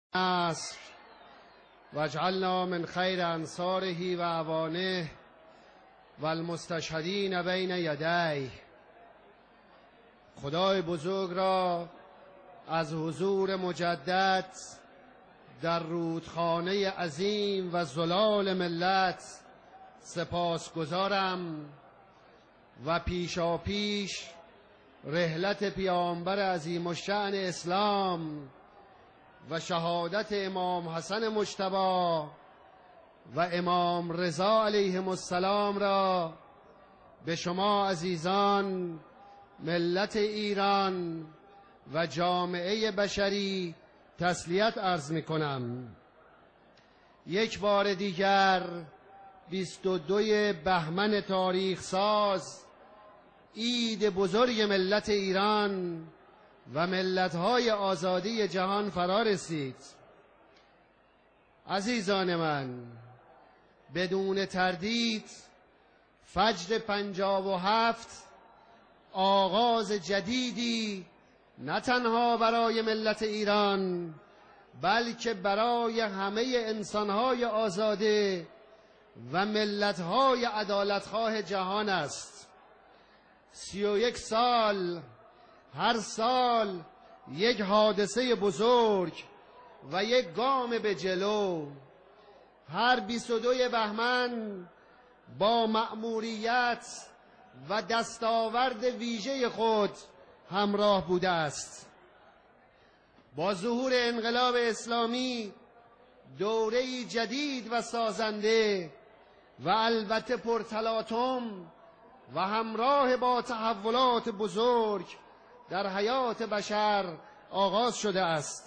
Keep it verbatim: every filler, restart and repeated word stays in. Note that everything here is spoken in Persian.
عصر واجعلنا من خیر انصاره و اعوانه و المستشهدین بین یدیه. خدای بزرگ را از حضور مجدد در رودخانه عظیم و زلال ملت سپاسگزارم و پیشا پیش رحلت پیامبر عظیم الشأن اسلام و شهادت امام حسن مجتبی و امام رضا علیهم السلام را به شما عزیزان ملت ایران و جامعه بشری تسلیت عرض می کنم. یک بار دیگر بیست و دوی بهمن تاریخ ساز، عید بزرگ ملت ایران و ملت‌های آزادی جهان فرا رسید. عزیزان من، بدون تردید فجر پنجاه و هفت آغاز جدیدی نه تنها برای ملت ایران بلکه برای همه انسان‌های آزاده و ملت‌های عدالتخواه جهان است. سی و یک سال، هر سال یک حادثه بزرگ و یک گام به جلو. هر بیست و دوی بهمن با مأموریت و دستاورد ویژه خود همراه بوده است. با ظهور انقلاب اسلامی دوره‌ای جدید و سازنده و البته پرتلاطم و همراه با تحولات بزرگ در حیات بشر آغاز شده است.